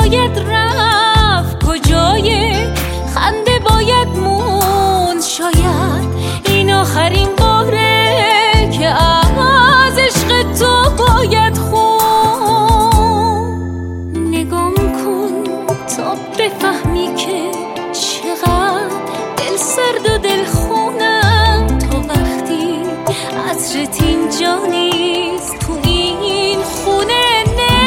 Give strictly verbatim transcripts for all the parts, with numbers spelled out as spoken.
باید رفت، کجای خنده باید موند. شاید این آخرین باره که از عشق تو باید خون. نگام کن تا بفهمی که چقدر دل سرد و دل خونم. تا وقتی عطرت اینجا نیست تو این خونه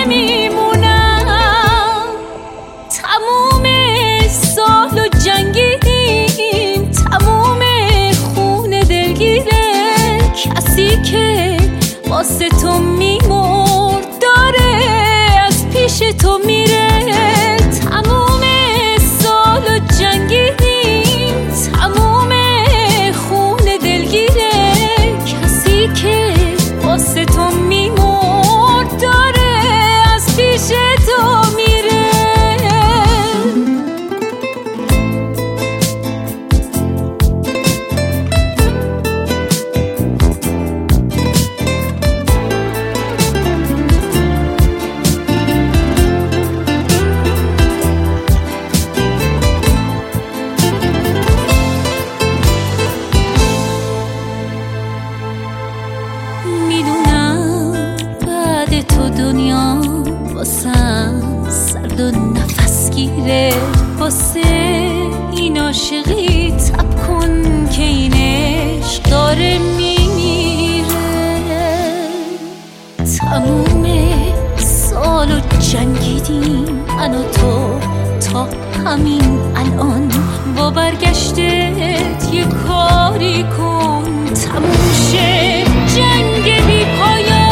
نمیمونم. تموم سال و جنگیدیم، تموم خونه دلگیره. کسی که واسه تو میمرد داره از پیش تو میره. تموم سال و جنگیدیم، تموم خونه دلگیره. کسی که واسه تو میمرد داره از پیش تو میره. تو دنیا واسم سرد و نفس گیره. واسه این عاشقی تب کن که این عشق داره میمیره. تموم سال و جنگیدیم من و تو تا همین الان. با برگشتت یه کاری کن، تموم شه جنگ بی پایان.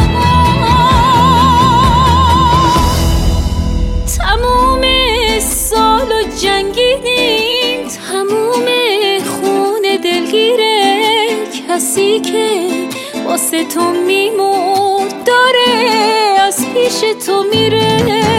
تموم سال و جنگیدیم، تموم خونه دلگیره. کسی که واسه تو میمرد داره از پیش تو میره.